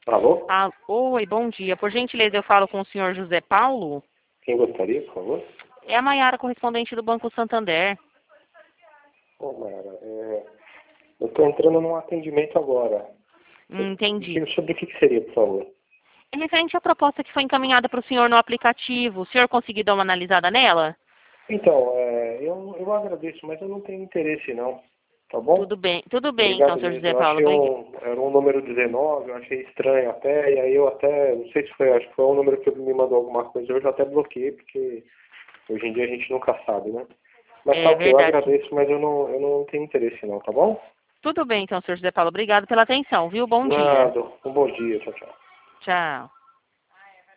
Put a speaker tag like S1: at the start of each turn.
S1: Alô?
S2: Oi, bom dia. Por gentileza, eu falo com o senhor José Paulo?
S1: Quem gostaria, por favor?
S2: É a Maiara, correspondente do Banco Santander.
S1: Ô, Mayara, eu estou entrando num atendimento agora.
S2: Entendi.
S1: Sobre o que seria, por favor?
S2: É referente à proposta que foi encaminhada para o senhor no aplicativo. O senhor conseguiu dar uma analisada nela?
S1: Então, eu agradeço, mas eu não tenho interesse, não. Tá bom?
S2: Tudo bem então,
S1: Obrigado
S2: senhor
S1: mesmo.
S2: José
S1: Eu
S2: Paulo.
S1: achei era um número 19, eu achei estranho até, e aí eu até, não sei se foi, acho que foi um número que me mandou alguma coisa, eu já até bloqueei, porque hoje em dia a gente nunca sabe, né? Mas tá
S2: É
S1: ok, eu
S2: verdade.
S1: agradeço, mas eu não tenho interesse, não, tá bom?
S2: Tudo bem então, senhor José Paulo. Obrigado pela atenção, viu? Bom dia.
S1: Nada. Um bom dia, tchau, tchau.
S2: Tchau.